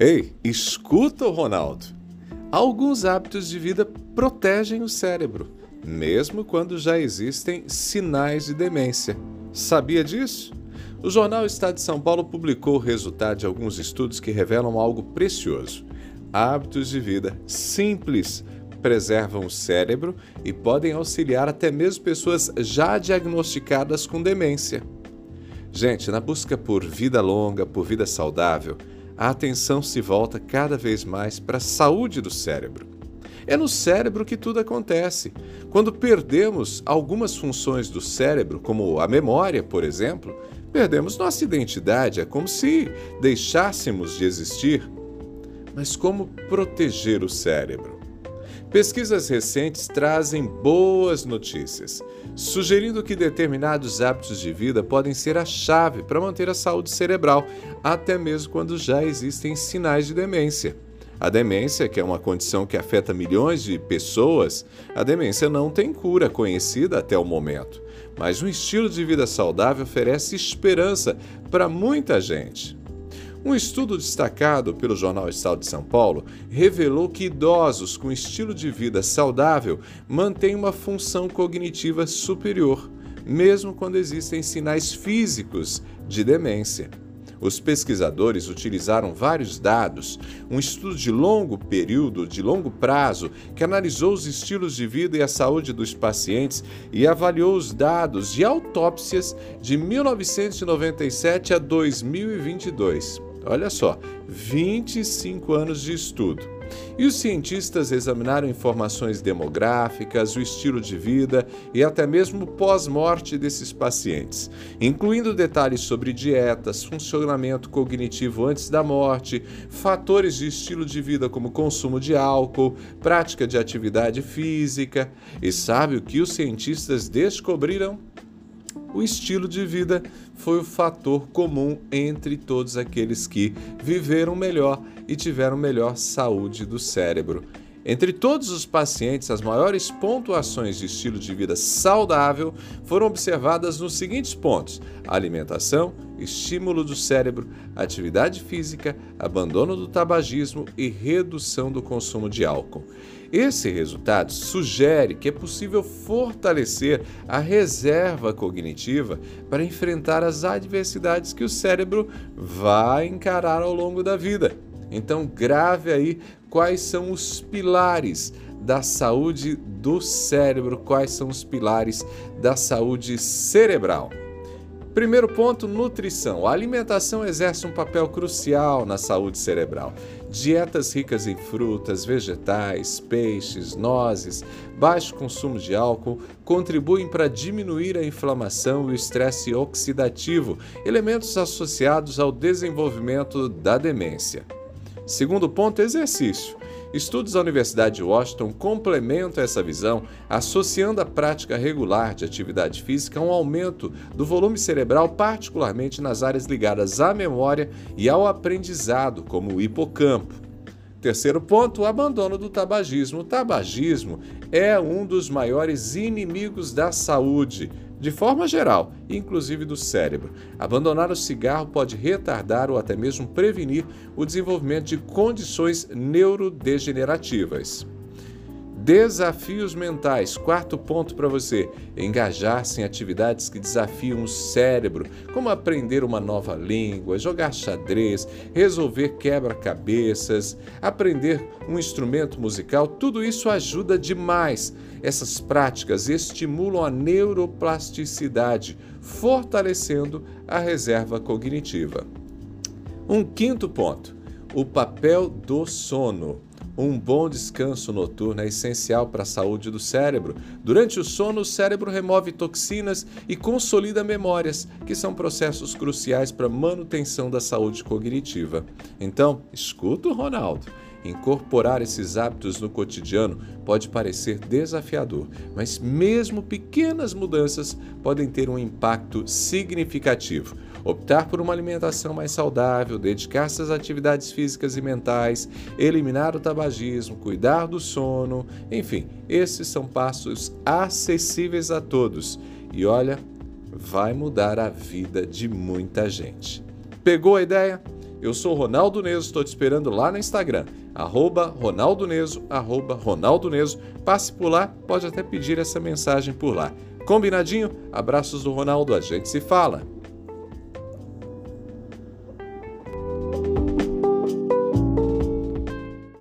Ei, escuta o Ronaldo. Alguns hábitos de vida protegem o cérebro, mesmo quando já existem sinais de demência. Sabia disso? O jornal Estado de São Paulo publicou o resultado de alguns estudos que revelam algo precioso. Hábitos de vida simples preservam o cérebro e podem auxiliar até mesmo pessoas já diagnosticadas com demência. Gente, na busca por vida longa, por vida saudável, a atenção se volta cada vez mais para a saúde do cérebro. É no cérebro que tudo acontece. Quando perdemos algumas funções do cérebro, como a memória, por exemplo, perdemos nossa identidade, é como se deixássemos de existir. Mas como proteger o cérebro? Pesquisas recentes trazem boas notícias, sugerindo que determinados hábitos de vida podem ser a chave para manter a saúde cerebral, até mesmo quando já existem sinais de demência. A demência, que é uma condição que afeta milhões de pessoas, a demência não tem cura conhecida até o momento, mas um estilo de vida saudável oferece esperança para muita gente. Um estudo destacado pelo jornal Estado de São Paulo revelou que idosos com estilo de vida saudável mantêm uma função cognitiva superior, mesmo quando existem sinais físicos de demência. Os pesquisadores utilizaram vários dados, um estudo de longo período, de longo prazo, que analisou os estilos de vida e a saúde dos pacientes e avaliou os dados de autópsias de 1997 a 2022. Olha só, 25 anos de estudo. E os cientistas examinaram informações demográficas, o estilo de vida e até mesmo o pós-morte desses pacientes, incluindo detalhes sobre dietas, funcionamento cognitivo antes da morte, fatores de estilo de vida como consumo de álcool, prática de atividade física. E sabe o que os cientistas descobriram? O estilo de vida foi o fator comum entre todos aqueles que viveram melhor e tiveram melhor saúde do cérebro. Entre todos os pacientes, as maiores pontuações de estilo de vida saudável foram observadas nos seguintes pontos: alimentação, estímulo do cérebro, atividade física, abandono do tabagismo e redução do consumo de álcool. Esse resultado sugere que é possível fortalecer a reserva cognitiva para enfrentar as adversidades que o cérebro vai encarar ao longo da vida. Então, grave aí quais são os pilares da saúde do cérebro, quais são os pilares da saúde cerebral. Primeiro ponto, nutrição. A alimentação exerce um papel crucial na saúde cerebral. Dietas ricas em frutas, vegetais, peixes, nozes, baixo consumo de álcool contribuem para diminuir a inflamação e o estresse oxidativo, elementos associados ao desenvolvimento da demência. Segundo ponto, exercício. Estudos da Universidade de Washington complementam essa visão, associando a prática regular de atividade física a um aumento do volume cerebral, particularmente nas áreas ligadas à memória e ao aprendizado, como o hipocampo. Terceiro ponto, o abandono do tabagismo. O tabagismo é um dos maiores inimigos da saúde, de forma geral, inclusive do cérebro. Abandonar o cigarro pode retardar ou até mesmo prevenir o desenvolvimento de condições neurodegenerativas. Desafios mentais. Quarto ponto para você: engajar-se em atividades que desafiam o cérebro, como aprender uma nova língua, jogar xadrez, resolver quebra-cabeças, aprender um instrumento musical. Tudo isso ajuda demais. Essas práticas estimulam a neuroplasticidade, fortalecendo a reserva cognitiva. Um quinto ponto: o papel do sono. Um bom descanso noturno é essencial para a saúde do cérebro. Durante o sono, o cérebro remove toxinas e consolida memórias, que são processos cruciais para a manutenção da saúde cognitiva. Então, escuta o Ronaldo. Incorporar esses hábitos no cotidiano pode parecer desafiador, mas mesmo pequenas mudanças podem ter um impacto significativo. Optar por uma alimentação mais saudável, dedicar-se às atividades físicas e mentais, eliminar o tabagismo, cuidar do sono, enfim, esses são passos acessíveis a todos. E olha, vai mudar a vida de muita gente. Pegou a ideia? Eu sou Ronaldo Neso, estou te esperando lá no Instagram, @RonaldoNeso, @RonaldoNeso. Passe por lá, pode até pedir essa mensagem por lá. Combinadinho? Abraços do Ronaldo, a gente se fala!